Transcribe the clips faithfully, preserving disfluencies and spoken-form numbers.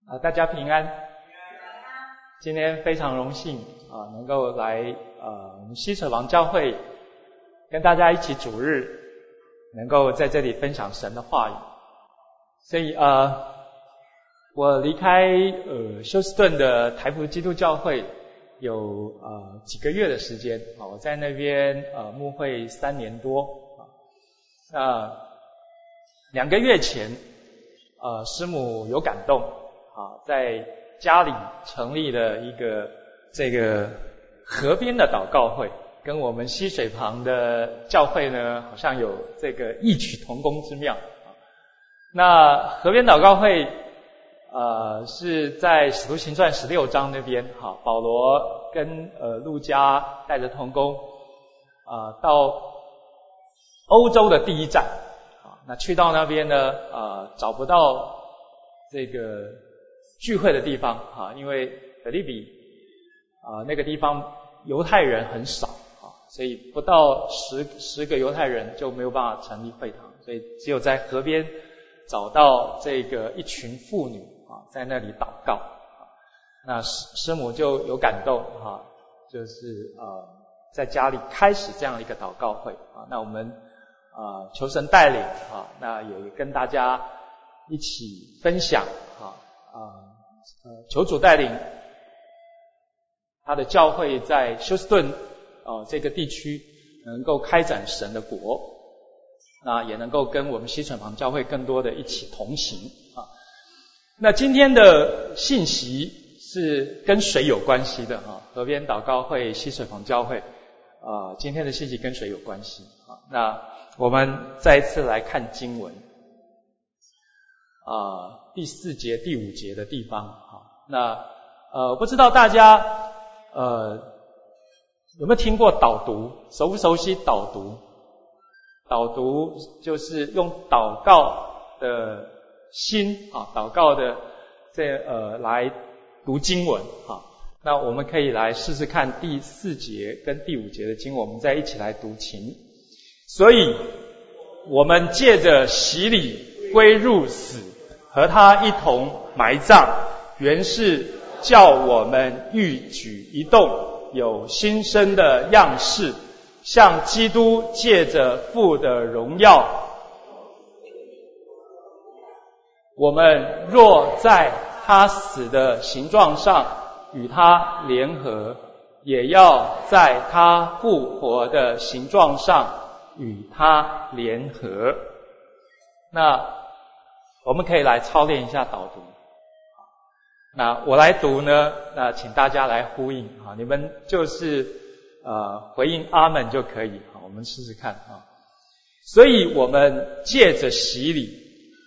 啊，大家平安。今天非常荣幸啊，能够来呃我们西水房教会跟大家一起主日，能够在这里分享神的话语。所以呃，我离开呃休斯顿的台福基督教会有呃几个月的时间啊，我在那边呃牧会三年多啊。那两个月前，呃师母有感动。啊，在家里成立了一个这个河边的祷告会，跟我们溪水旁的教会呢，好像有这个异曲同工之妙。那河边祷告会，呃，是在使徒行传十六章那边，哈，保罗跟呃路加带着同工，啊、呃，到欧洲的第一站，啊，那去到那边呢，呃，找不到这个聚会的地方啊，因为腓立比啊那个地方犹太人很少啊，所以不到十十个犹太人就没有办法成立会堂，所以只有在河边找到这个一群妇女啊，在那里祷告啊。那师师母就有感动哈，就是呃在家里开始这样一个祷告会啊。那我们啊求神带领啊，那也跟大家一起分享啊。啊，呃，求主带领他的教会在休斯顿呃这个地区能够开展神的国，那也能够跟我们西水旁教会更多的一起同行啊。那今天的信息是跟水有关系的哈，河边祷告会西水旁教会啊，今天的信息跟水有关系啊。那我们再一次来看经文。啊，第四节、第五节的地方，好，那呃，不知道大家呃有没有听过导读？熟不熟悉导读？导读就是用祷告的心啊，祷告的这呃来读经文啊。那我们可以来试试看第四节跟第五节的经文，我们再一起来读经。所以，我们借着洗礼归入死。和他一同埋葬，原是叫我们一举一动有新生的样式，像基督借着父的荣耀。我们若在他死的形状上与他联合，也要在他复活的形状上与他联合。那我们可以来操练一下导读。那我来读呢，那请大家来呼应啊，你们就是呃回应阿们就可以。好，我们试试看啊。所以我们借着洗礼，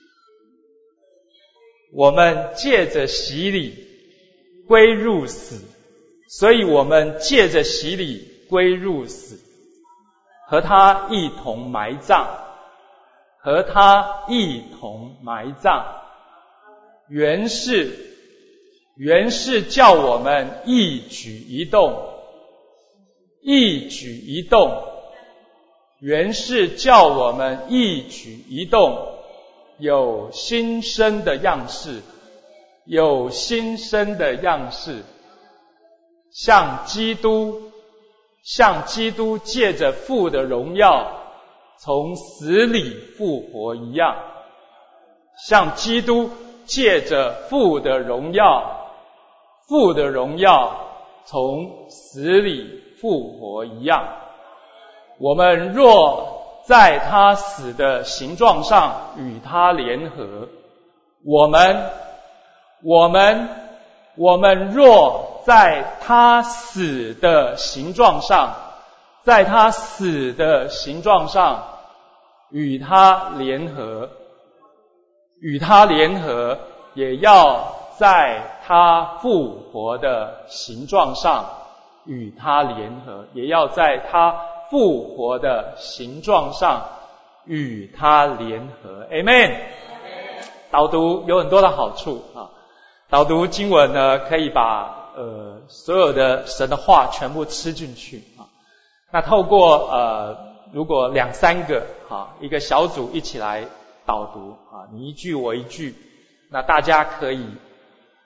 我们借着洗礼归入死，所以我们借着洗礼归入死，和他一同埋葬。和他一同埋葬，原是原是叫我们一举一动，一举一动，原是叫我们一举一动有新生的样式，有新生的样式，像基督，像基督借着父的荣耀从死里复活一样，像基督借着父的荣耀，父的荣耀从死里复活一样。我们若在他死的形状上与他联合，我们我们我们若在他死的形状上，在他死的形状上与他联合，与他联合，也要在他复活的形状上与他联合，也要在他复活的形状上与他联合。 Amen。 导读有很多的好处啊，导读经文呢，可以把呃所有的神的话全部吃进去啊。那透过呃如果两三个啊一个小组一起来导读啊，你一句我一句，那大家可以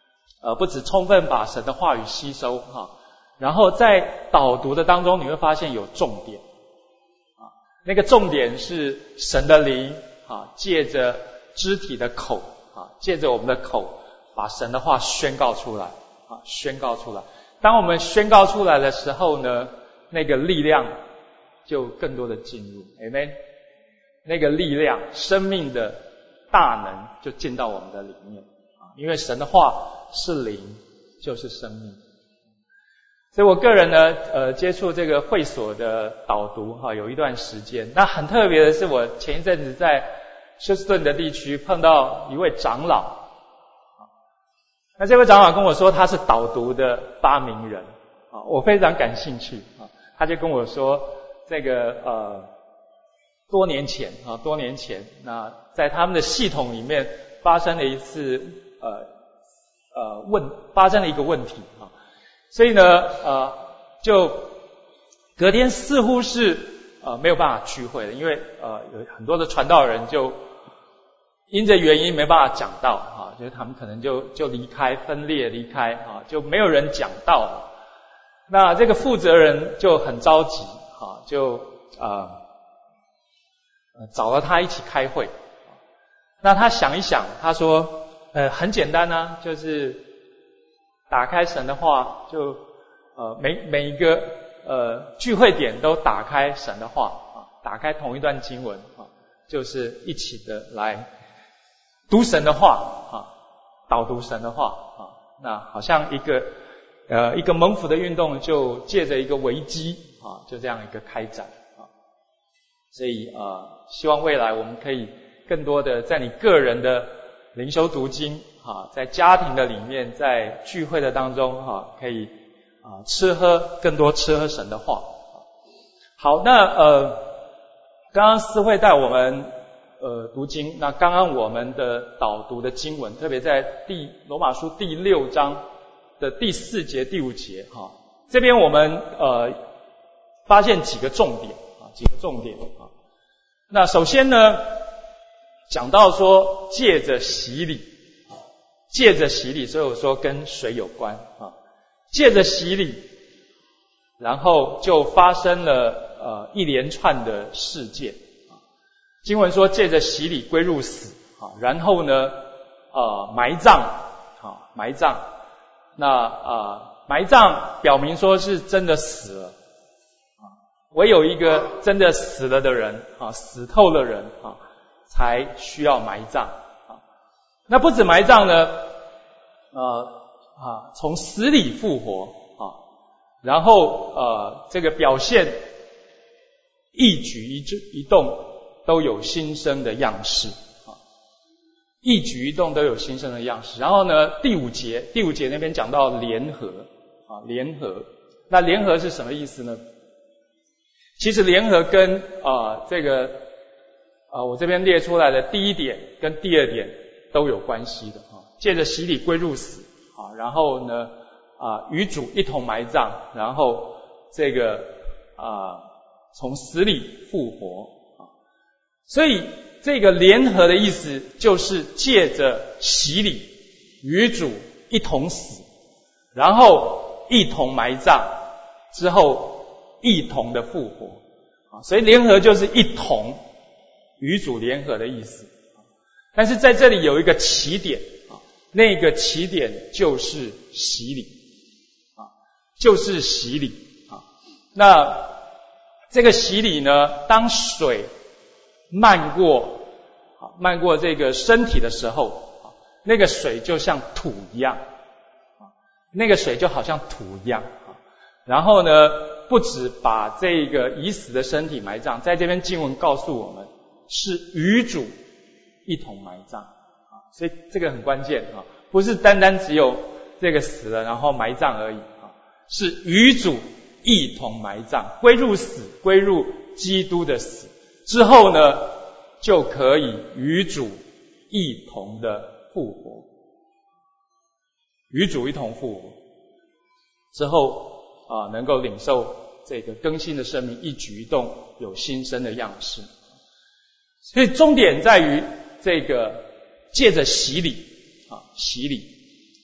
呃，不只充分把神的话语吸收哈，然后在导读的当中，你会发现有重点啊，那个重点是神的灵啊，借着肢体的口啊，借着我们的口，把神的话宣告出来啊，宣告出来。当我们宣告出来的时候呢，那个力量就更多的进入 ，Amen。那个力量，生命的大能就进到我们的里面啊，因为神的话是灵，就是生命。所以我个人呢，呃，接触这个会所的导读哈，有一段时间。那很特别的是，我前一阵子在休斯顿的地区碰到一位长老，那这位长老跟我说他是导读的发明人啊，我非常感兴趣啊，他就跟我说这个呃。多年前啊，多年前，那在他们的系统里面发生了一次呃呃问发生了一个问题啊，所以呢呃就隔天似乎是呃没有办法聚会的，因为呃有很多的传道人就因着原因没办法讲道啊，就是他们可能就就离开分裂离开啊，就没有人讲道了。那这个负责人就很着急啊，就啊。呃呃，找了他一起开会。那他想一想，他说，呃，很简单啊，就是打开神的话，就呃每每一个呃聚会点都打开神的话啊，打开同一段经文啊，就是一起的来读神的话啊，导读神的话啊。那好像一个呃一个蒙福的运动，就借着一个危机啊，就这样一个开展。所以呃，希望未来我们可以更多的在你个人的灵修读经啊，在家庭的里面，在聚会的当中哈，可以啊吃喝更多吃喝神的话。好，那呃，刚刚思慧带我们呃读经，那刚刚我们的导读的经文，特别在第罗马书第六章的第四节、第五节哈，这边我们呃发现几个重点啊，几个重点啊。那首先呢，讲到说借着洗礼，借着洗礼，所以我说跟水有关啊。借着洗礼，然后就发生了呃一连串的事件啊。经文说借着洗礼归入死啊，然后呢呃埋葬啊埋葬，那呃埋葬表明说是真的死了。唯有一个真的死了的人啊，死透的人啊，才需要埋葬啊。那不止埋葬呢，呃啊，从死里复活啊，然后呃，这个表现一举一一动都有新生的样式啊，一举一动都有新生的样式。然后呢，第五节，第五节那边讲到联合啊，联合。那联合是什么意思呢？其实联合跟啊、呃、这个啊、呃、我这边列出来的第一点跟第二点都有关系的啊，借着洗礼归入死啊，然后呢啊与主一同埋葬，然后这个啊从死里复活啊，所以这个联合的意思就是借着洗礼与主一同死，然后一同埋葬之后。一同的复活啊，所以联合就是一同与主联合的意思。但是在这里有一个起点啊，那个起点就是洗礼啊，就是洗礼啊。那这个洗礼呢，当水漫过啊漫过这个身体的时候啊，那个水就像土一样啊，那个水就好像土一样啊。然后呢？不止把这个已死的身体埋葬，在这边经文告诉我们是与主一同埋葬啊，所以这个很关键啊，不是单单只有这个死了然后埋葬而已啊，是与主一同埋葬，归入死，归入基督的死之后呢，就可以与主一同的复活，与主一同复活之后。啊，能够领受这个更新的生命，一举一动有新生的样式。所以重点在于这个借着洗礼啊，洗礼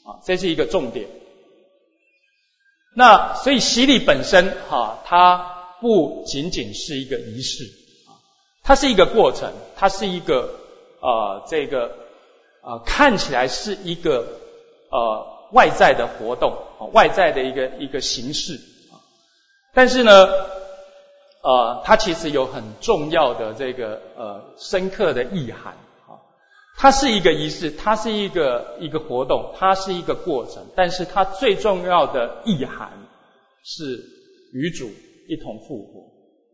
啊，这是一个重点。那所以洗礼本身哈，它不仅仅是一个仪式，它是一个过程，它是一个呃这个呃看起来是一个呃外在的活动，外在的一个一个形式，但是呢呃它其实有很重要的这个呃深刻的意涵。它是一个仪式，它是一个一个活动，它是一个过程，但是它最重要的意涵是与主一同复活。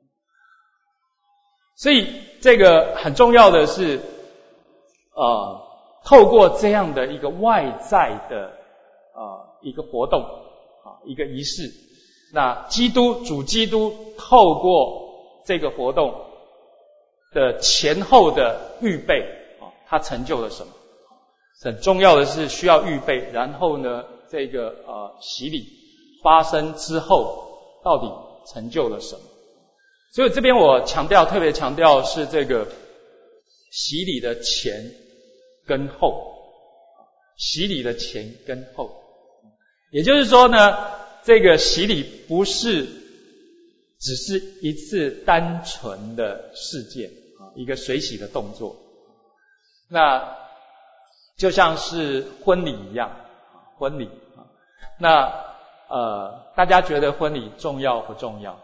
所以这个很重要的是呃透过这样的一个外在的呃一个活动啊，一个仪式，那基督主基督透过这个活动的前后的预备，他成就了什么？很重要的是需要预备，然后呢，这个呃洗礼发生之后，到底成就了什么？所以这边我强调，特别强调是这个洗礼的前跟后，洗礼的前跟后，也就是说呢，这个洗礼不是只是一次单纯的事件啊，一个水洗的动作。那就像是婚礼一样，婚礼啊，那呃，大家觉得婚礼重要不重要？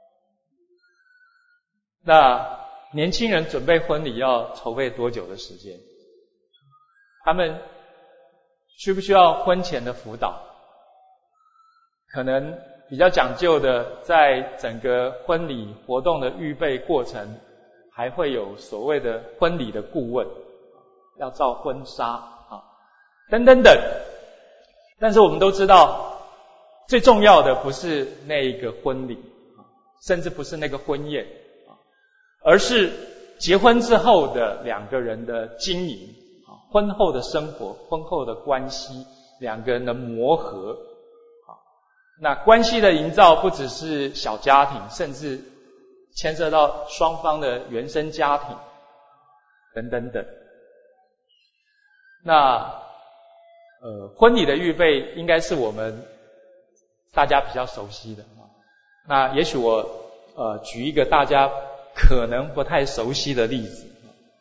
那年轻人准备婚礼要筹备多久的时间？他们需不需要婚前的辅导？可能比较讲究的，在整个婚礼活动的预备过程，还会有所谓的婚礼的顾问。要照婚纱啊，等等等。但是我们都知道，最重要的不是那个婚礼，甚至不是那个婚宴，而是结婚之后的两个人的经营，婚后的生活，婚后的关系，两个人的磨合。那关系的营造不只是小家庭，甚至牵涉到双方的原生家庭，等等等。那呃，婚礼的预备应该是我们大家比较熟悉的。那也许我呃举一个大家可能不太熟悉的例子，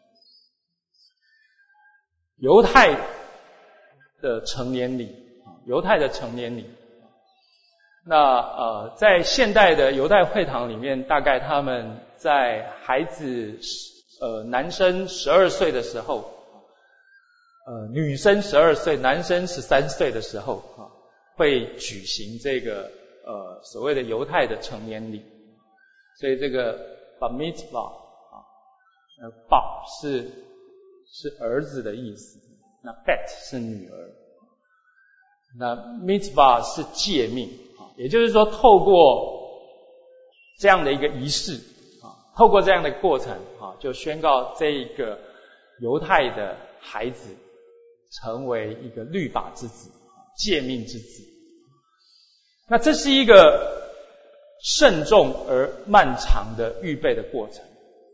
犹太的成年礼，犹太的成年礼。那呃，在现代的犹太会堂里面，大概他们在孩子呃男生十二岁的时候。呃，女生十二岁，男生十三岁的时候啊，会举行这个呃所谓的犹太的成年礼。所以这个 bar mitzvah 啊，呃 bar 是是儿子的意思，那 bet 是女儿，那 mitzvah 是诫命啊，也就是说透过这样的一个仪式啊，透过这样的过程啊，就宣告这一个犹太的孩子成为一个律法之子，诫命之子。那这是一个慎重而漫长的预备的过程，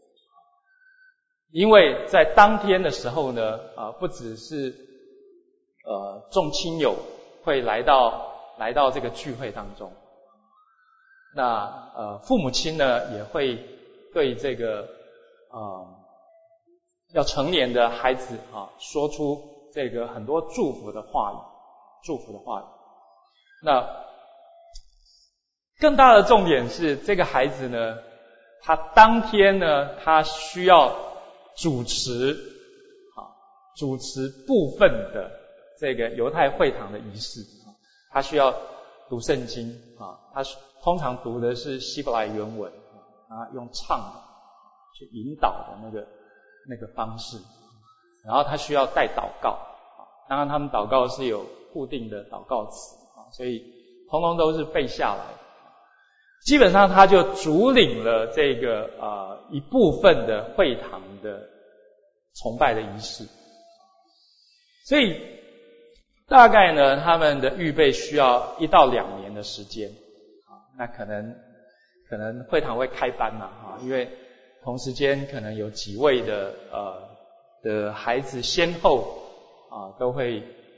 因为在当天的时候呢，啊，不只是呃众亲友会来到来到这个聚会当中，那呃父母亲呢也会对这个呃要成年的孩子啊说出这个很多祝福的话语，祝福的话语。那更大的重点是，这个孩子呢，他当天呢，他需要主持啊，主持部分的这个犹太会堂的仪式，他需要读圣经啊，他通常读的是希伯来原文啊，用唱的去引导的那个那个方式。然后他需要带祷告，当然他们祷告是有固定的祷告词，所以通通都是背下来。基本上他就主领了这个呃一部分的会堂的崇拜的仪式，所以大概呢他们的预备需要一到两年的时间，那可能可能会堂会开班嘛，因为同时间可能有几位的呃的孩子先后啊都会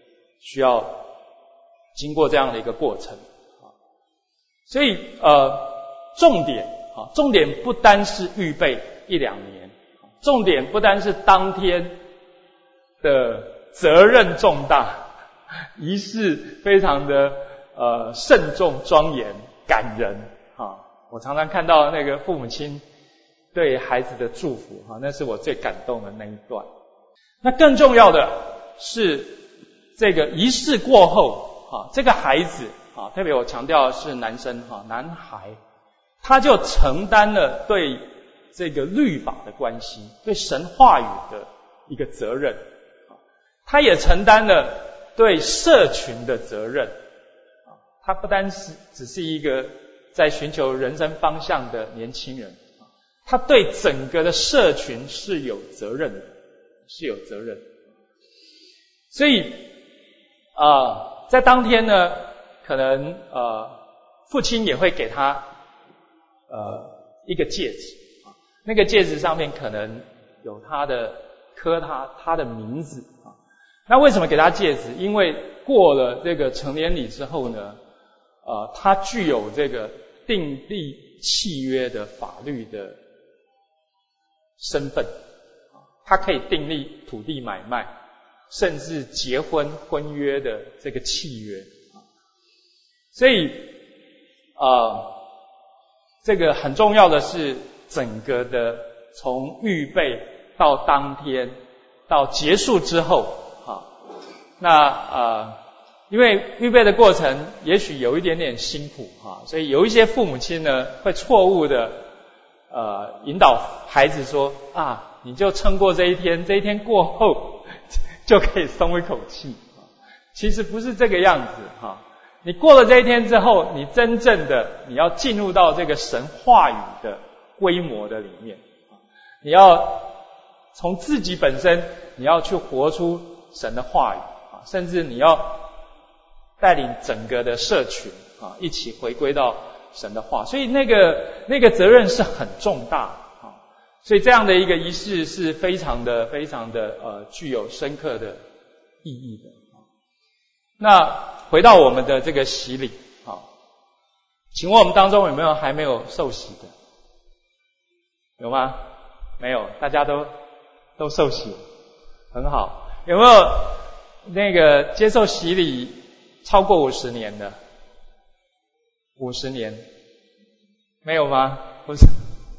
需要经过这样的一个过程。所以呃，重点啊，重点不单是预备一两年，重点不单是当天的责任重大，仪式非常的呃慎重庄严感人啊。我常常看到那个父母亲对孩子的祝福啊，那是我最感动的那一段。那更重要的是这个仪式过后啊，这个孩子啊，特别我强调的是男生哈，男孩他就承担了对这个律法的关系，对神话语的一个责任，他也承担了对社群的责任。他不单是只是一个在寻求人生方向的年轻人，他对整个的社群是有责任的，是有责任。所以啊、呃，在当天呢，可能呃父亲也会给他呃一个戒指，那个戒指上面可能有他的刻他他的名字啊。那为什么给他戒指？因为过了这个成年礼之后呢，呃，他具有这个订立契约的法律的身份，他可以订立土地买卖，甚至结婚婚约的这个契约。所以呃这个很重要的是整个的从预备到当天到结束之后啊，那呃因为预备的过程也许有一点点辛苦啊，所以有一些父母亲呢会错误的呃引导孩子说啊，你就撑过这一天，这一天过后就可以松一口气。其实不是这个样子哈。你过了这一天之后，你真正的你要进入到这个神话语的规模的里面，你要从自己本身，你要去活出神的话语啊，甚至你要带领整个的社群啊，一起回归到神的话，所以那个那个责任是很重大啊，所以这样的一个仪式是非常的非常的呃具有深刻的意义的。那回到我们的这个洗礼啊，请问我们当中有没有还没有受洗的？有吗？没有，大家都都受洗，很好。有没有那个接受洗礼超过五十年的？五十年？没有吗？不是，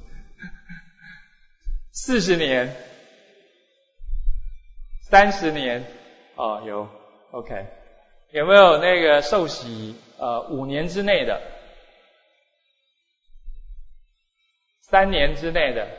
四十年？三十年？哦，有 ，OK。有没有那个受洗呃五年之内的？三年之内的？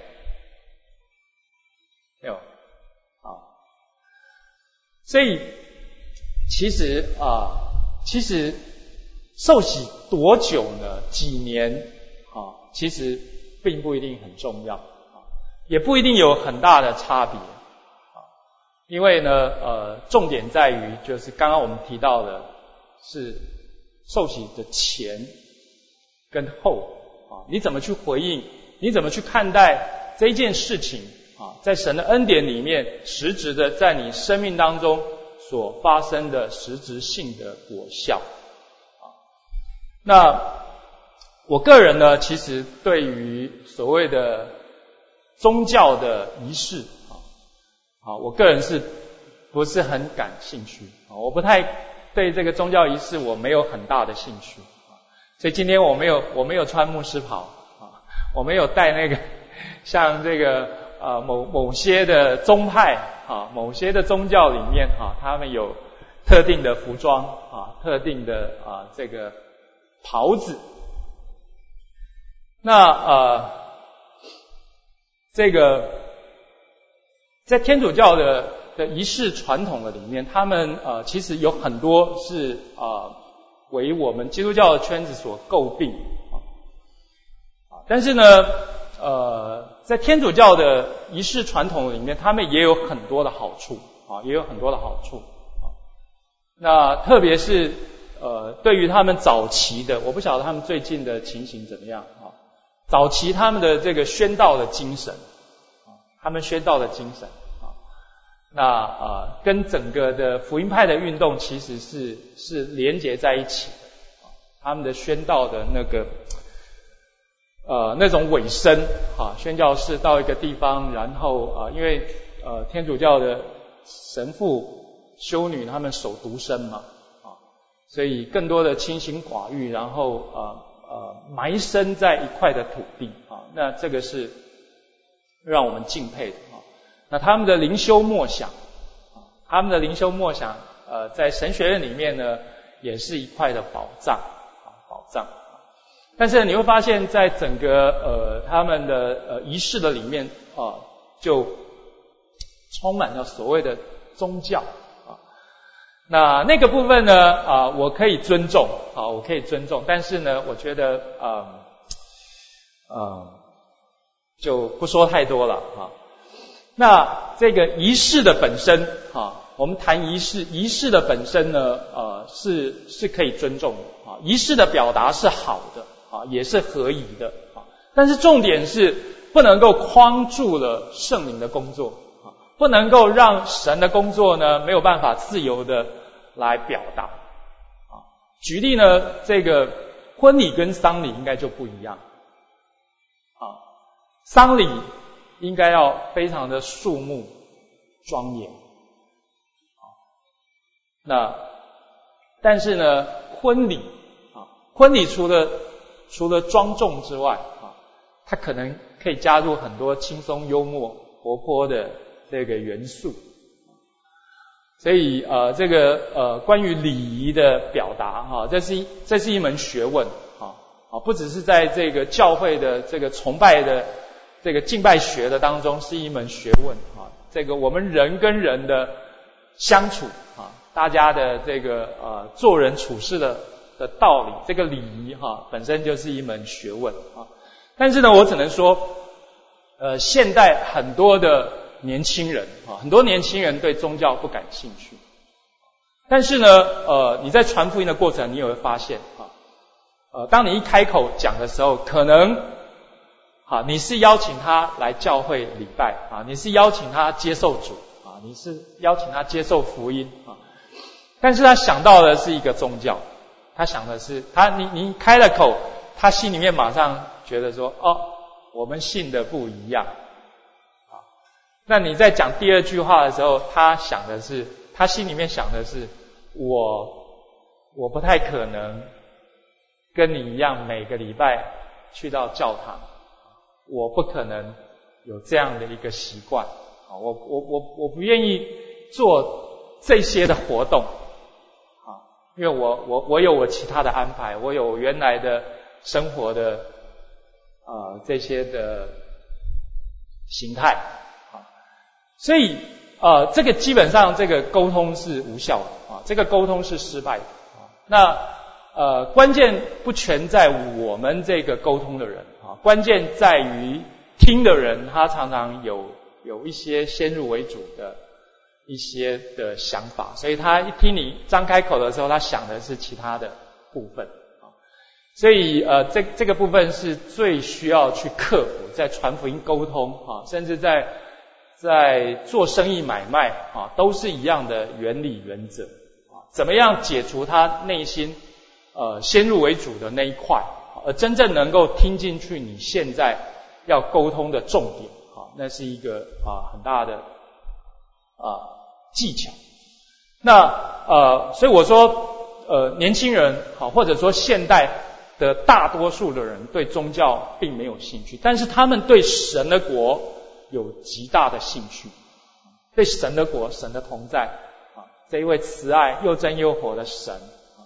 没有。好，所以其实啊、呃，其实受洗多久呢？几年啊？其实并不一定很重要啊，也不一定有很大的差别。因为呢，呃，重点在于就是刚刚我们提到的是受洗的前跟后啊，你怎么去回应，你怎么去看待这一件事情啊，在神的恩典里面实质的在你生命当中所发生的实质性的果效啊。那我个人呢，其实对于所谓的宗教的仪式啊，我个人是不是很感兴趣啊？我不太对这个宗教仪式我没有很大的兴趣啊，所以今天我没有我没有穿牧师袍啊，我没有带那个像这个呃某某些的宗派啊，某些的宗教里面啊，他们有特定的服装啊，特定的啊这个袍子。那呃这个。在天主教的的仪式传统的里面，他们呃其实有很多是呃为我们基督教的圈子所诟病啊，但是呢呃在天主教的仪式传统里面，他们也有很多的好处啊，也有很多的好处啊。那特别是呃对于他们早期的，我不晓得他们最近的情形怎么样啊，早期他们的这个宣道的精神。他们宣道的精神啊， 那呃跟整个的福音派的运动其实是是连结在一起的，他们的宣道的那个呃那种尾声啊，宣教士到一个地方，然后啊、呃、因为呃天主教的神父修女他们守独身嘛啊，所以更多的清心寡欲，然后呃呃埋身在一块的土地啊，那这个是让我们敬佩的啊。那他们的灵修默想，他们的灵修默想，呃，在神学院里面呢，也是一块的宝藏啊，宝藏。但是你会发现在整个呃他们的呃仪式的里面啊，就充满了所谓的宗教啊。那那个部分呢啊，我可以尊重啊，我可以尊重，但是呢，我觉得呃呃就不说太多了啊。那这个仪式的本身啊，我们谈仪式，仪式的本身呢，呃，是是可以尊重的啊，仪式的表达是好的啊，也是合宜的啊，但是重点是不能够框住了圣灵的工作啊，不能够让神的工作呢没有办法自由的来表达啊。举例呢，这个婚礼跟丧礼应该就不一样啊，丧礼应该要非常的肃穆庄严啊，那但是呢，婚礼啊，婚礼除了除了庄重之外啊，它可能可以加入很多轻松幽默活泼的这个元素，所以呃这个呃关于礼仪的表达哈、啊，这是一这是一门学问啊啊，不只是在这个教会的这个崇拜的这个敬拜学的当中是一门学问啊，这个我们人跟人的相处啊，大家的这个呃做人处事的的道理，这个礼仪哈、啊、本身就是一门学问啊。但是呢，我只能说，呃，现代很多的年轻人啊，很多年轻人对宗教不感兴趣，但是呢，呃，你在传福音的过程，你也会发现啊，呃，当你一开口讲的时候，可能好，你是邀请他来教会礼拜啊，你是邀请他接受主啊，你是邀请他接受福音啊，但是他想到的是一个宗教，他想的是他你你开了口，他心里面马上觉得说哦，我们信的不一样啊。那你在讲第二句话的时候，他想的是他心里面想的是我我不太可能跟你一样每个礼拜去到教堂。我不可能有这样的一个习惯啊，我我我我不愿意做这些的活动啊，因为我我我有我其他的安排，我有原来的生活的啊这些的形态啊，所以呃这个基本上这个沟通是无效的啊，这个沟通是失败的啊。那呃关键不全在我们这个沟通的人。关键在于听的人，他常常有有一些先入为主的一些的想法，所以他一听你张开口的时候，他想的是其他的部分啊。所以呃，这这个部分是最需要去克服，在传福音沟通啊，甚至在在做生意买卖啊，都是一样的原理原则啊。怎么样解除他内心呃先入为主的那一块？而真正能够听进去你现在要沟通的重点啊，那是一个啊很大的啊技巧。那呃，所以我说呃年轻人好，或者说现代的大多数的人对宗教并没有兴趣，但是他们对神的国有极大的兴趣，对神的国、神的同在啊，这一位慈爱又真又活的神。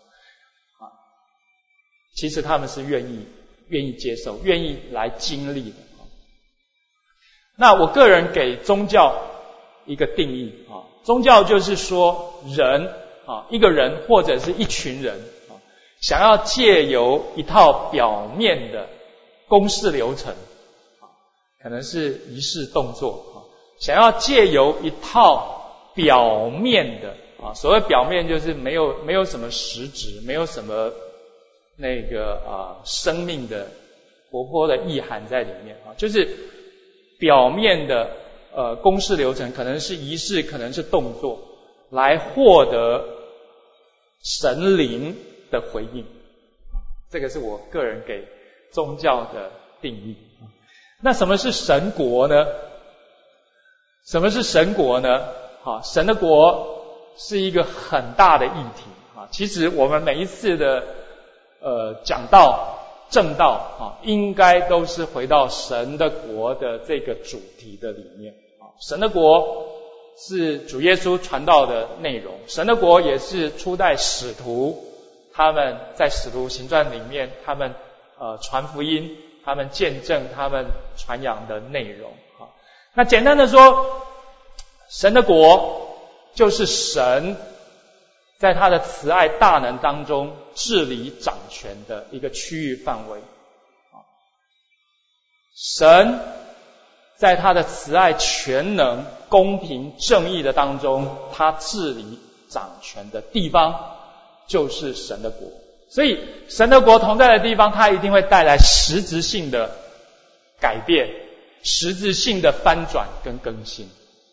其实他们是愿意愿意接受，愿意来经历的。那我个人给宗教一个定义啊，宗教就是说人啊，一个人或者是一群人啊，想要借由一套表面的公式流程啊，可能是仪式动作啊，想要借由一套表面的啊，所谓表面就是没有没有什么实质，没有什么那个啊、呃、生命的活泼的意涵在里面啊，就是表面的呃公式流程，可能是仪式，可能是动作，来获得神灵的回应。这个是我个人给宗教的定义。那什么是神国呢？什么是神国呢？好，神的国是一个很大的议题啊。其实我们每一次的呃讲道、正道啊，应该都是回到神的国的这个主题的里面啊。神的国是主耶稣传道的内容，神的国也是初代使徒他们在使徒行传里面他们呃传福音，他们见证，他们传扬的内容啊。那简单的说，神的国就是神在他的慈爱大能当中治理掌权的一个区域范围。神在他的慈爱全能公平正义的当中，他治理掌权的地方就是神的国。所以神的国同在的地方，它一定会带来实质性的改变，实质性的翻转跟更新。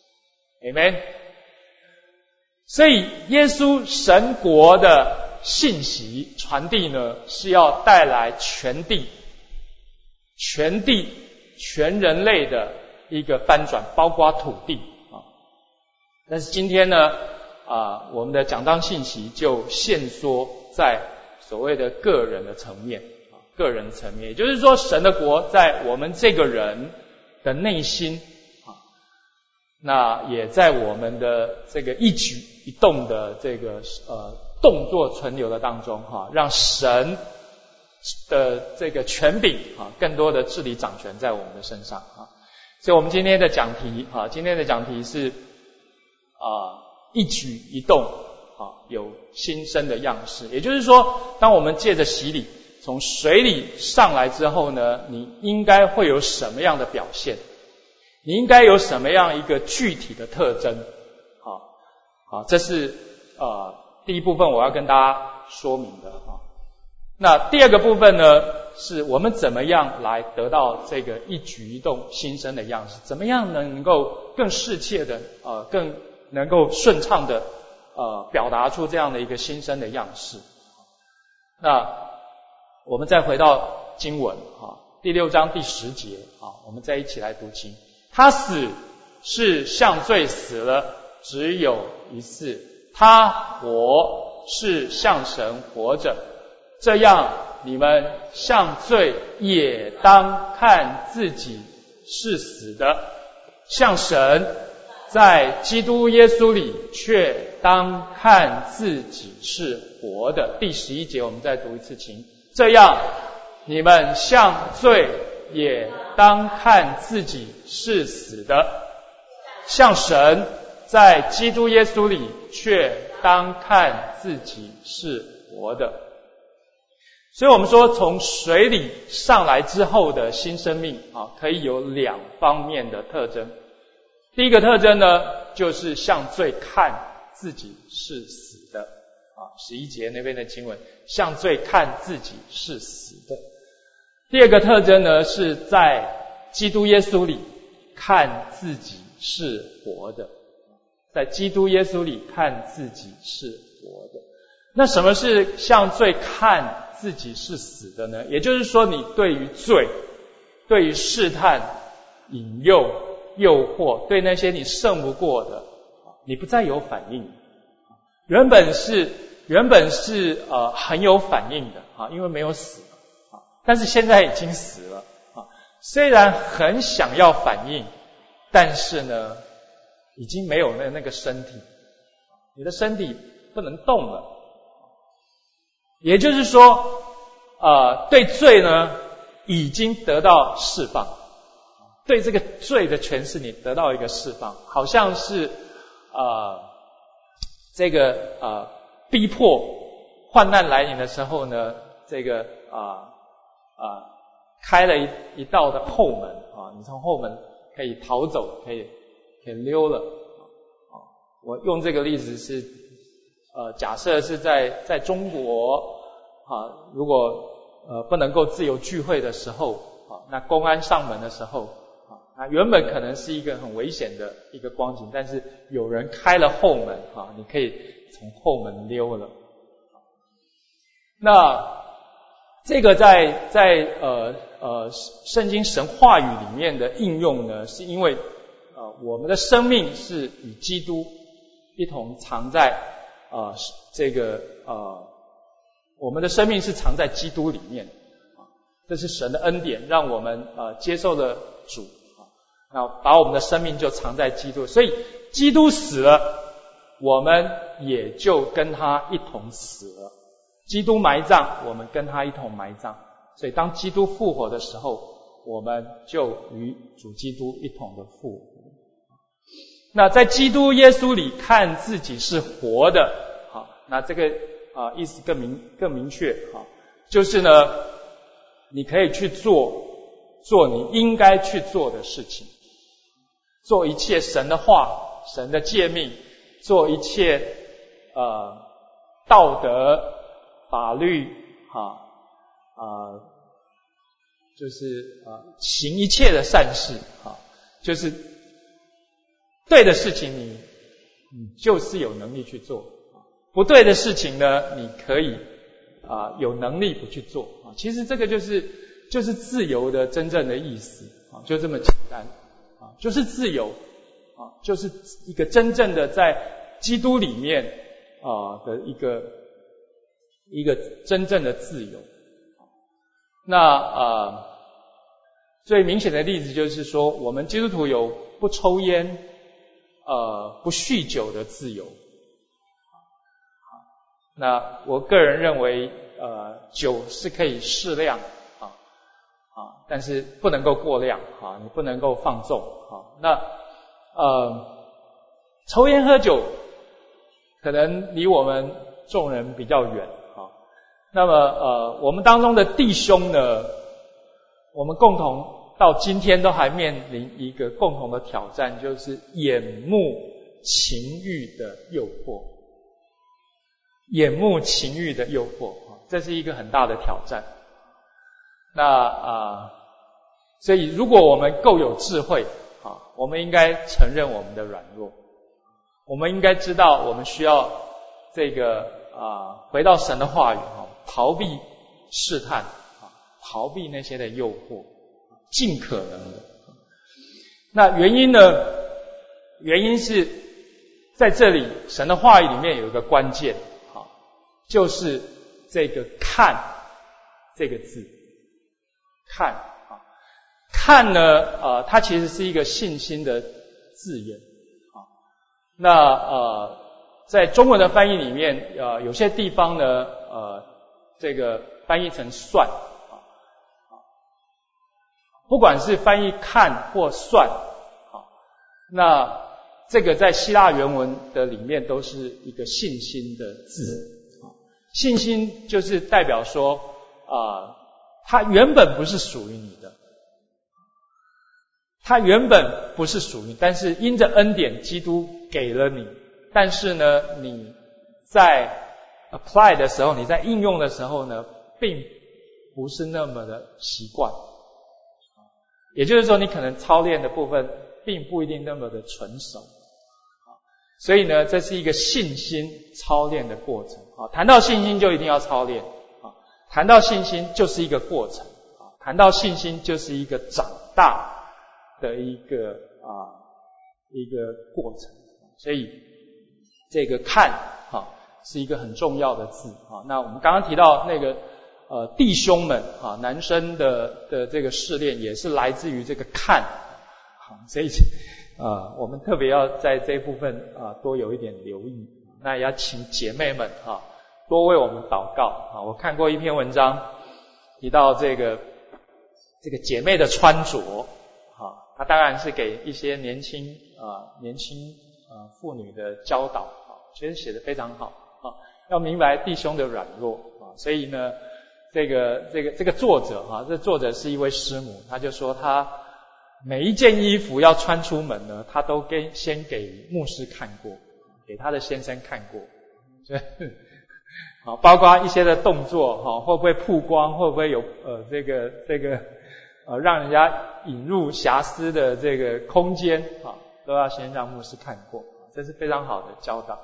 Amen。 所以耶稣神国的信息传递呢，是要带来全地全地全人类的一个翻转，包括土地啊。但是今天呢啊，我们的讲道信息就限缩在所谓的个人的层面啊，个人层面，也就是说神的国在我们这个人的内心啊，那也在我们的这个一举一动的这个呃动作存留的当中哈，让神的这个权柄啊，更多的治理掌权在我们的身上啊。所以我们今天的讲题啊，今天的讲题是啊一举一动啊有新生的样式。也就是说，当我们借着洗礼从水里上来之后呢，你应该会有什么样的表现？你应该有什么样一个具体的特征？好，好，这是呃第一部分我要跟大家说明的啊。那第二个部分呢，是我们怎么样来得到这个一举一动新生的样式？怎么样能够更适切的呃更能够顺畅的呃表达出这样的一个新生的样式？那我们再回到经文啊，第六章第十节啊，我们再一起来读经。他死是向罪死了，只有一次；他活是向神活着。这样，你们向罪也当看自己是死的，向神在基督耶稣里却当看自己是活的。第十一节我们再读一次经。这样，你们向罪也当看自己是死的，向神在基督耶稣里却当看自己是活的。所以我们说，从水里上来之后的新生命啊，可以有两方面的特征。第一个特征呢，就是向罪看自己是死的啊，十一节那边的经文，向罪看自己是死的。第二个特征呢，是在基督耶稣里看自己是活的，在基督耶稣里看自己是活的。那什么是向罪看自己是死的呢？也就是说，你对于罪、对于试探、引诱、诱惑，对那些你胜不过的，你不再有反应。原本是原本是呃很有反应的啊，因为没有死啊，但是现在已经死了啊。虽然很想要反应，但是呢，已经没有那那个身体，你的身体不能动了。也就是说，呃，对罪呢已经得到释放，对这个罪的诠释你得到一个释放，好像是呃这个呃逼迫患难来临的时候呢，这个啊啊、呃呃、开了一一道的后门啊，你从后门可以逃走，可以可以溜了啊。我用这个例子是。呃，假设是在在中国啊，如果呃不能够自由聚会的时候啊，那公安上门的时候啊， 啊，原本可能是一个很危险的一个光景，但是有人开了后门啊，你可以从后门溜了。那这个在在呃呃圣经神话语里面的应用呢，是因为呃我们的生命是与基督一同藏在呃这个呃我们的生命是藏在基督里面啊，这是神的恩典，让我们呃接受了主啊，那把我们的生命就藏在基督，所以基督死了，我们也就跟他一同死了。基督埋葬，我们跟他一同埋葬，所以当基督复活的时候，我们就与主基督一同的复活。那在基督耶稣里看自己是活的，好，那这个啊意思更明更明确，好，就是呢，你可以去做做你应该去做的事情，做一切神的话、神的诫命，做一切呃道德。法律，哈啊、呃，就是啊、呃，行一切的善事，哈、啊，就是对的事情你，你你就是有能力去做；不对的事情呢，你可以啊、呃、有能力不去做啊。其实这个就是就是自由的真正的意思啊，就这么简单啊，就是自由啊，就是一个真正的在基督里面啊的一个。一个真正的自由。那呃，最明显的例子就是说，我们基督徒有不抽烟、呃不酗酒的自由。那我个人认为，呃，酒是可以适量啊啊，但是不能够过量啊，你不能够放纵啊。那呃，抽烟喝酒可能离我们众人比较远。那么呃，我们当中的弟兄呢，我们共同到今天都还面临一个共同的挑战，就是眼目情欲的诱惑。眼目情欲的诱惑，这是一个很大的挑战。那啊、呃，所以如果我们够有智慧啊，我们应该承认我们的软弱，我们应该知道我们需要这个啊、呃，回到神的话语啊。逃避试探啊，逃避那些的诱惑，尽可能的。那原因呢？原因是在这里，神的话语里面有一个关键，啊，就是这个“看”这个字，看啊，看呢，呃，它其实是一个信心的字眼啊。那呃，在中文的翻译里面，呃，有些地方呢，呃。这个翻译成算啊，不管是翻译看或算啊，那这个在希腊原文的里面都是一个信心的字啊。信心就是代表说啊，它原本不是属于你的，它原本不是属于你，但是因着恩典，基督给了你，但是呢，你在apply 的时候，你在应用的时候呢，并不是那么的习惯。也就是说，你可能操练的部分并不一定那么的纯熟。所以呢，这是一个信心操练的过程。谈到信心就一定要操练。谈到信心就是一个过程。谈到信心就是一个长大的一个啊一个过程。所以这个看啊。是一个很重要的字啊。那我们刚刚提到那个呃弟兄们啊，男生的的这个试炼也是来自于这个看啊，所以啊我们特别要在这一部分啊多有一点留意。那也要请姐妹们啊多为我们祷告啊。我看过一篇文章提到这个这个姐妹的穿着啊，它当然是给一些年轻啊年轻啊妇女的教导啊，其实写得非常好。啊，要明白弟兄的软弱啊，所以呢，这个这个这个作者哈、啊，这作者是一位师母，他就说他每一件衣服要穿出门呢，他都给先给牧师看过，给他的先生看过，好，包括一些的动作哈、啊，会不会曝光，会不会有呃这个这个呃让人家引入遐思的这个空间啊，都要先让牧师看过，这是非常好的教导。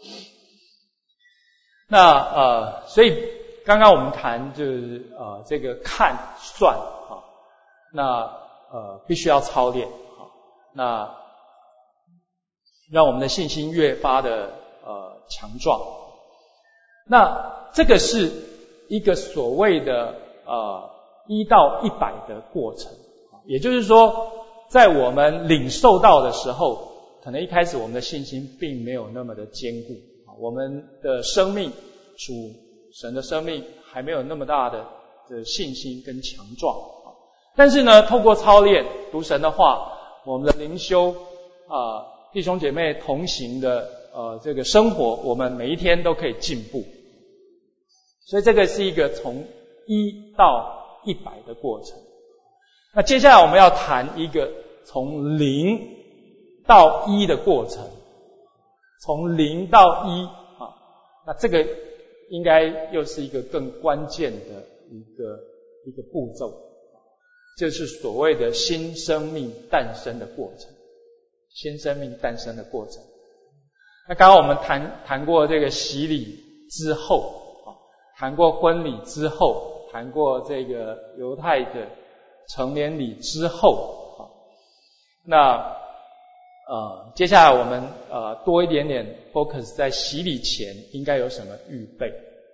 那呃，所以刚刚我们谈就是呃这个看算啊，那呃必须要操练啊，那让我们的信心越发的呃强壮。那这个是一个所谓的呃一到一百的过程，也就是说，在我们领受到的时候，可能一开始我们的信心并没有那么的坚固，我们的生命属神的生命还没有那么大的的信心跟强壮。但是呢，透过操练读神的话，我们的灵修啊、呃、弟兄姐妹同行的呃这个生活，我们每一天都可以进步。所以这个是一个从一到一百的过程。那接下来我们要谈一个从零到一的过程，从零到一啊，那这个应该又是一个更关键的一个一个步骤，就是所谓的新生命诞生的过程，新生命诞生的过程。那刚刚我们谈谈过这个洗礼之后，谈过婚礼之后，谈过这个犹太的成年礼之后，那呃接下来我们呃多一点点 focus 在洗礼前应该有什么预备。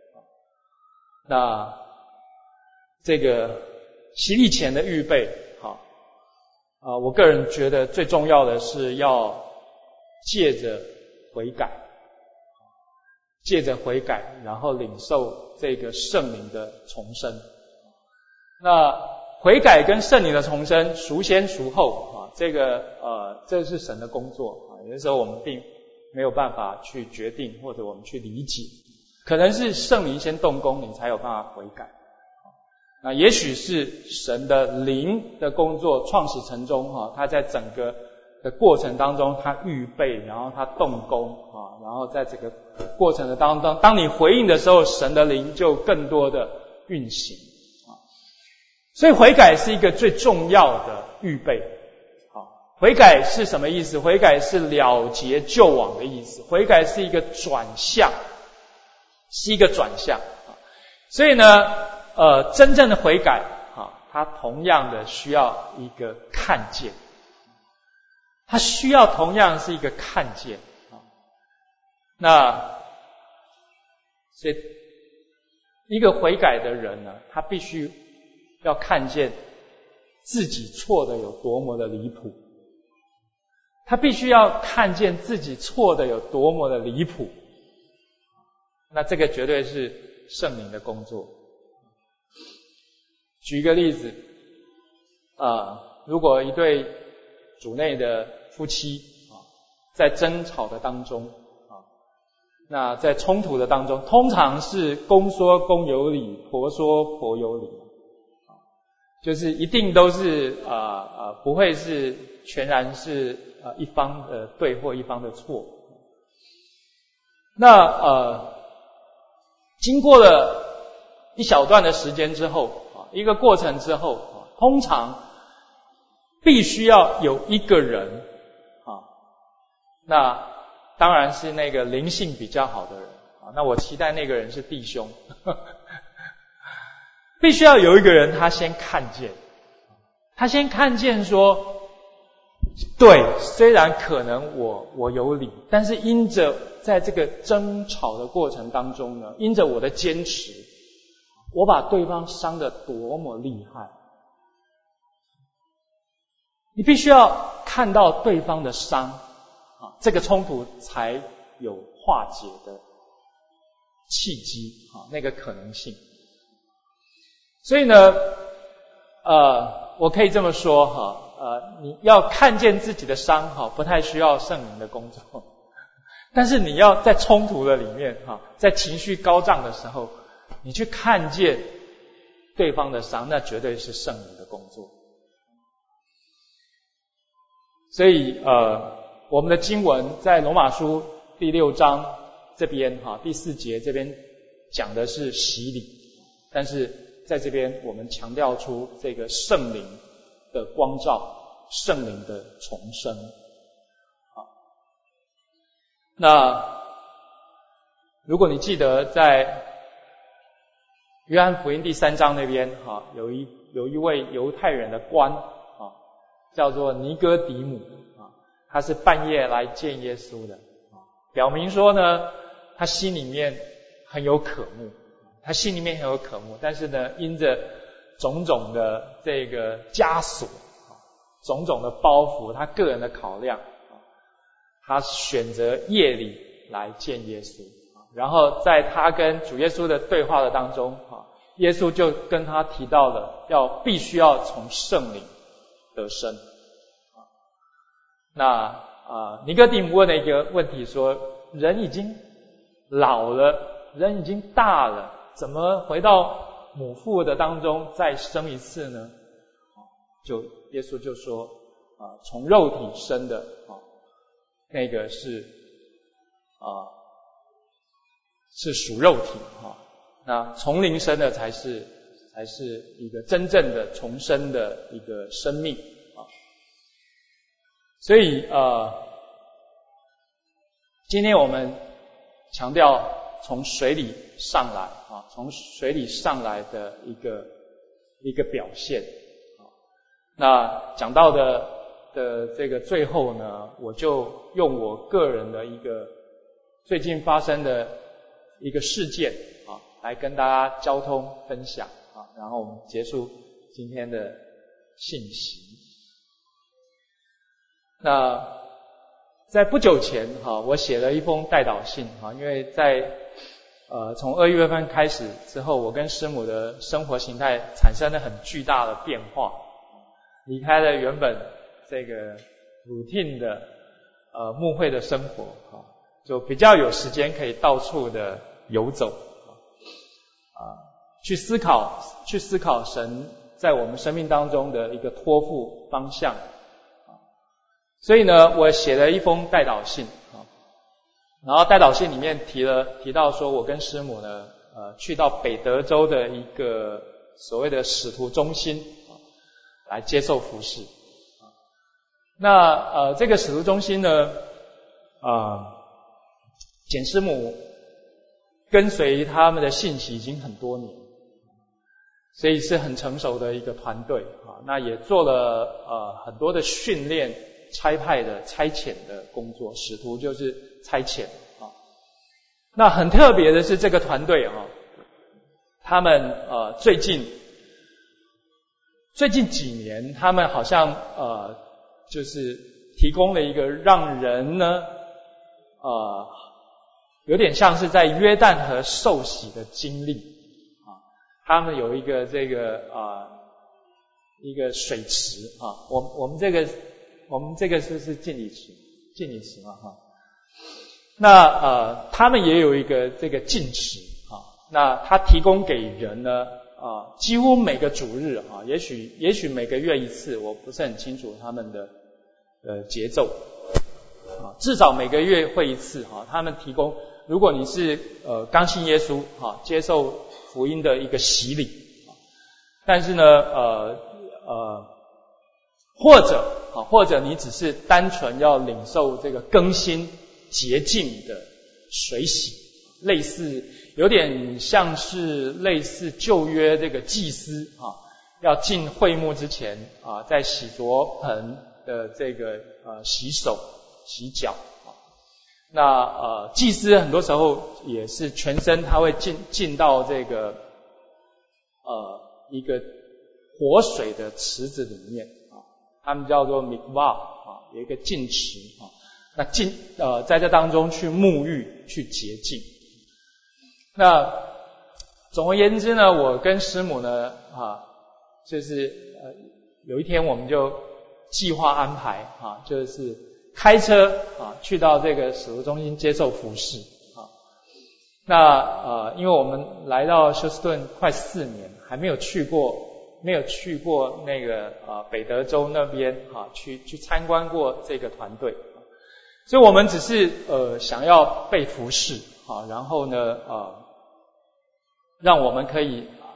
那这个洗礼前的预备，好，啊，我个人觉得最重要的是要借着悔改，借着悔改，然后领受这个圣灵的重生。那悔改跟圣灵的重生孰先孰后啊？这个呃，这是神的工作啊。有的时候我们并没有办法去决定，或者我们去理解，可能是圣灵先动工，你才有办法悔改。那也许是神的灵的工作，创始成终哈，他在整个的过程当中，他预备，然后他动工啊，然后在这个过程的当中，当你回应的时候，神的灵就更多的运行啊。所以悔改是一个最重要的预备。好，悔改是什么意思？悔改是了结旧往的意思。悔改是一个转向，是一个转向啊。所以呢，呃，真正的悔改啊，它同样的需要一个看见。它需要同样是一个看见啊，那所以一个悔改的人呢，他必须要看见自己错的有多么的离谱，他必须要看见自己错的有多么的离谱，那这个绝对是圣灵的工作。举一个例子啊、呃，如果一对主内的夫妻啊，在争吵的当中啊，那在冲突的当中，通常是公说公有理，婆说婆有理，啊，就是一定都是啊啊、呃呃，不会是全然是呃一方的对或一方的错。那呃，经过了一小段的时间之后啊，一个过程之后啊，通常必须要有一个人啊，那当然是那个灵性比较好的人啊，那我期待那个人是弟兄，呵呵必须要有一个人他先看见，他先看见说，对，虽然可能我我有理，但是因着在这个争吵的过程当中呢，因着我的坚持，我把对方伤得多么厉害。你必须要看到对方的伤啊，这个冲突才有化解的契机啊，那个可能性。所以呢，呃，我可以这么说哈，呃，你要看见自己的伤哈，不太需要圣灵的工作，但是你要在冲突的里面哈，在情绪高涨的时候，你去看见对方的伤，那绝对是圣灵的工作。所以呃，我们的经文在罗马书第六章这边哈，第四节这边讲的是洗礼，但是在这边我们强调出这个圣灵的光照，圣灵的重生。好，那如果你记得在约翰福音第三章那边，哈，有一有一位犹太人的官，啊，叫做尼哥底母，啊，他是半夜来见耶稣的，啊，表明说呢，他心里面很有渴慕，他心里面很有渴慕，但是呢，因着种种的这个枷锁，种种的包袱，他个人的考量，他选择夜里来见耶稣。然后在他跟主耶稣的对话的当中，耶稣就跟他提到了要必须要从圣灵得生。那啊，尼哥底母问了一个问题说，人已经老了，人已经大了，怎么回到母腹的当中再生一次呢？就耶稣就说啊，从肉体生的啊，那个是啊。是属肉体啊，那从灵生的才是才是一个真正的重生的一个生命啊。所以呃，今天我们强调从水里上来啊，从水里上来的一个一个表现啊。那讲到的的这个最后呢，我就用我个人的一个最近发生的一个事件啊，来跟大家交通分享啊，然后我们结束今天的信息。那在不久前哈，我写了一封代祷信哈，因为在呃从二月份开始之后，我跟师母的生活形态产生了很巨大的变化，离开了原本这个 routine 的呃牧会的生活哈，就比较有时间可以到处的游走啊，去思考去思考神在我们生命当中的一个托付方向啊。所以呢，我写了一封代祷信啊，然后代祷信里面提了提到说，我跟师母呢呃去到北德州的一个所谓的使徒中心啊，来接受服事啊。那呃这个使徒中心呢啊。呃简师母跟随他们的信息已经很多年，所以是很成熟的一个团队啊。那也做了呃很多的训练、差派的、差遣的工作，使徒就是差遣啊。那很特别的是这个团队啊，他们呃最近最近几年，他们好像呃就是提供了一个让人呢呃。有点像是在约旦河受洗的经历啊，他们有一个这个啊一个水池啊，我我们这个我们这个是是浸礼池，浸礼池嘛哈。那呃他们也有一个这个浸池啊，那他提供给人呢啊，几乎每个主日啊，也许也许每个月一次，我不是很清楚他们的呃节奏啊，至少每个月会一次哈，他们提供。如果你是呃刚信耶稣哈，接受福音的一个洗礼，但是呢呃呃或者啊或者你只是单纯要领受这个更新洁净的水洗，类似有点像是类似旧约这个祭司啊，要进会幕之前啊，在洗濯盆的这个呃洗手洗脚。那呃，祭司很多时候也是全身，他会进进到这个呃一个活水的池子里面啊，他们叫做 mikvah 啊，有一个浸池啊。那浸呃在这当中去沐浴，去洁净。那总而言之呢，我跟师母呢啊，就是呃有一天我们就计划安排啊，就是。开车啊，去到这个使徒中心接受服事啊。那呃，因为我们来到休斯顿快四年，还没有去过，没有去过那个呃北德州那边啊，去去参观过这个团队，所以我们只是呃想要被服事啊，然后呢呃，让我们可以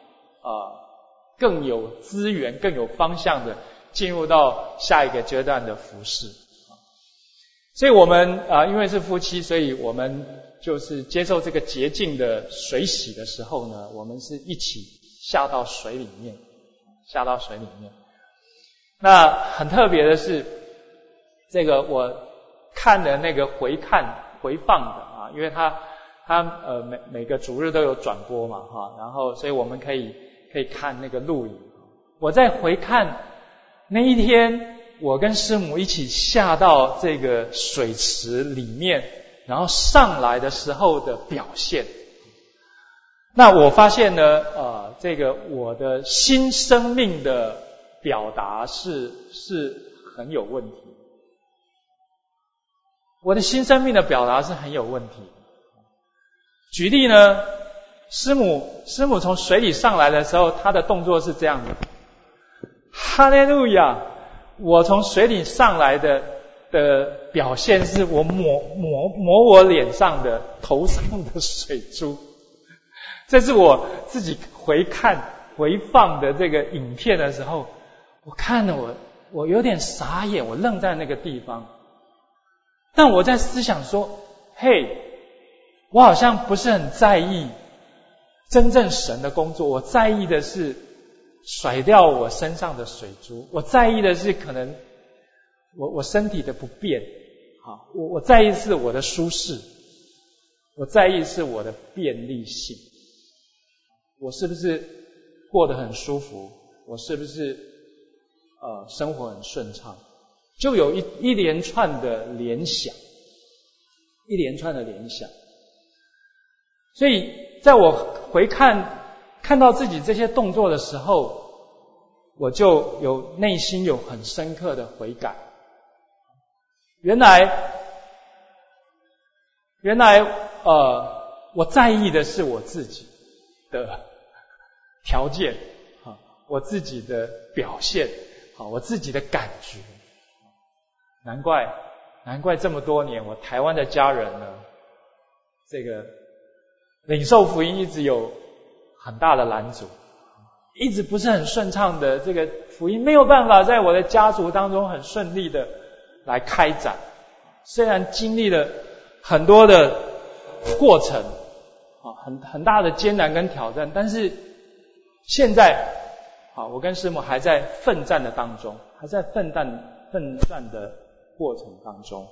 呃更有资源、更有方向的进入到下一个阶段的服事。所以我们啊、呃，因为是夫妻，所以我们就是接受这个洁净的水洗的时候呢，我们是一起下到水里面，下到水里面。那很特别的是，这个我看的那个回看回放的啊，因为它它呃每每个主日都有转播嘛哈，然后所以我们可以可以看那个录影。我在回看那一天，我跟师母一起下到这个水池里面，然后上来的时候的表现。那我发现呢，呃，这个我的新生命的表达是是很有问题。我的新生命的表达是很有问题。举例呢，师母师母从水里上来的时候，她的动作是这样的。哈利路亚！我从水里上来的的表现是我抹抹抹我脸上的头上的水珠。这是我自己回看回放的这个影片的时候，我看了我我有点傻眼，我愣在那个地方。但我在思想说，嘿，我好像不是很在意真正神的工作，我在意的是甩掉我身上的水珠，我在意的是可能我我身体的不便，好，我我在意是我的舒适，我在意是我的便利性，我是不是过得很舒服，我是不是呃生活很顺畅，就有一一连串的联想，一连串的联想。所以在我回看看到自己这些动作的时候，我就有内心有很深刻的悔改。原来原来呃我在意的是我自己的条件啊，我自己的表现啊，我自己的感觉。难怪难怪这么多年我台湾的家人呢，这个领受福音一直有很大的拦阻，一直不是很顺畅的，这个福音没有办法在我的家族当中很顺利的来开展。虽然经历了很多的过程，很很大的艰难跟挑战，但是现在好，我跟师母还在奋战的当中，还在奋战奋战的过程当中。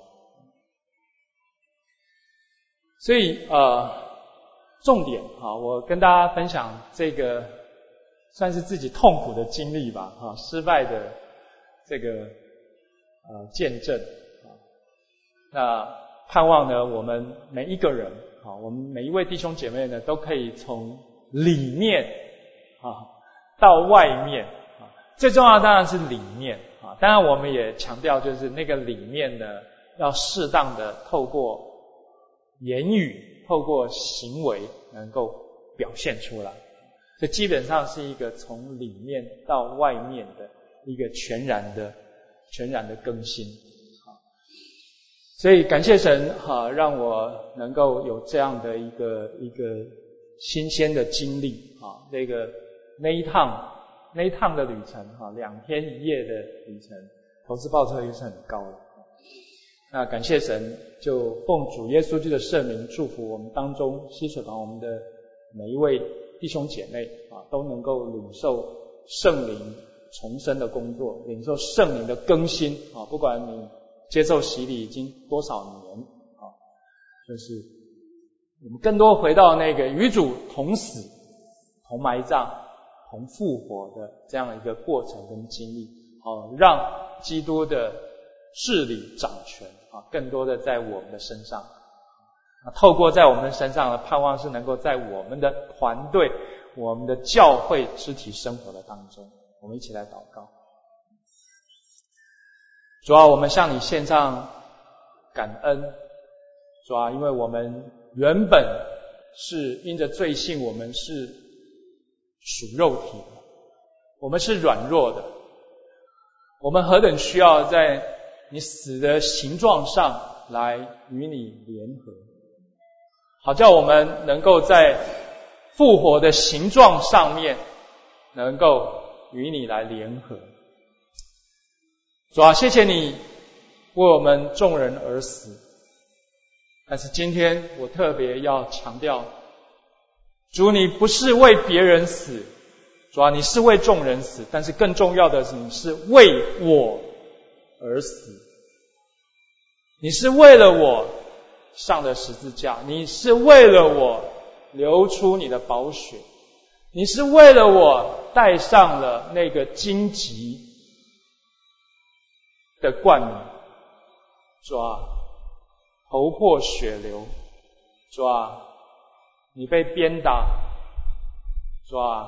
所以呃重点啊，我跟大家分享这个算是自己痛苦的经历吧，啊，失败的这个呃见证啊。那盼望呢，我们每一个人啊，我们每一位弟兄姐妹呢，都可以从里面啊到外面啊，最重要的当然是里面啊。当然我们也强调，就是那个里面呢，要适当的透过言语，透过行为能够表现出来。这基本上是一个从里面到外面的一个全然的全然的更新。所以感谢神哈，让我能够有这样的一个一个新鲜的经历啊，这个那一趟那一趟的旅程哈，两天一夜的旅程，投资报酬率是很高的。那感谢神，就奉主耶稣基督的圣名祝福我们当中溪水堂我们的每一位弟兄姐妹啊，都能够领受圣灵重生的工作，领受圣灵的更新啊，不管你接受洗礼已经多少年啊，就是我们更多回到那个与主同死、同埋葬、同复活的这样一个过程跟经历，啊，让基督的治理掌权啊，更多的在我们的身上。透过在我们的身上的盼望是能够在我们的团队、我们的教会肢体生活的当中，我们一起来祷告。主啊，我们向你献上感恩。主啊，因为我们原本是因着罪性，我们是属肉体的，我们是软弱的，我们何等需要在你死的形状上来与你联合，好叫我们能够在复活的形状上面能够与你来联合。主啊，谢谢你为我们众人而死，但是今天我特别要强调，主你不是为别人死，主啊，你是为众人死，但是更重要的是你是为我而死，你是为了我上了十字架，你是为了我流出你的宝血，你是为了我戴上了那个荆棘的冠冕。主啊，头破血流，主啊，你被鞭打，主啊，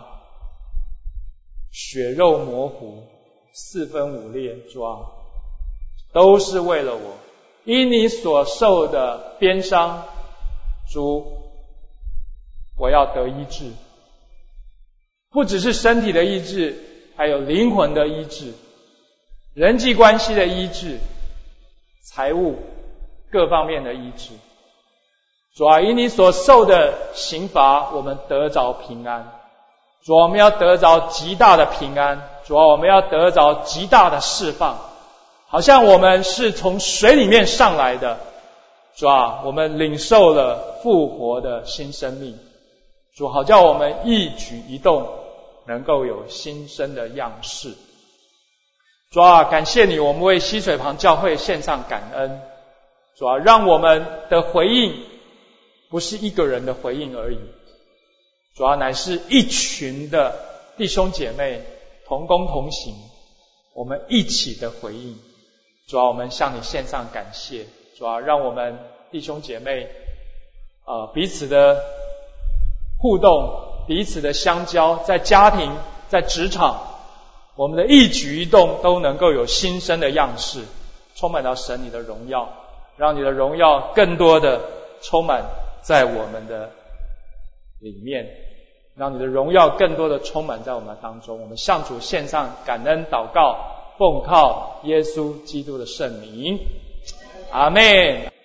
血肉模糊，四分五裂，主啊，都是为了我。因你所受的鞭伤，主，我要得医治，不只是身体的医治，还有灵魂的医治，人际关系的医治，财务各方面的医治。主啊，因你所受的刑罚，我们得着平安。主啊，我们要得着极大的平安。主啊，我们要得着极大的释放，好像我们是从水里面上来的。主啊，我们领受了复活的新生命。主，好叫我们一举一动能够有新生的样式。主啊，感谢你，我们为溪水旁教会献上感恩。主啊，让我们的回应不是一个人的回应而已，主啊，乃是一群的弟兄姐妹同工同行，我们一起的回应。主啊，我们向你献上感谢。主啊，让我们弟兄姐妹呃彼此的互动，彼此的相交，在家庭，在职场，我们的一举一动都能够有新生的样式，充满到神你的荣耀，让你的荣耀更多的充满在我们的里面，让你的荣耀更多的充满在我们当中。我们向主献上感恩祷告，奉靠耶稣基督的圣名，阿们。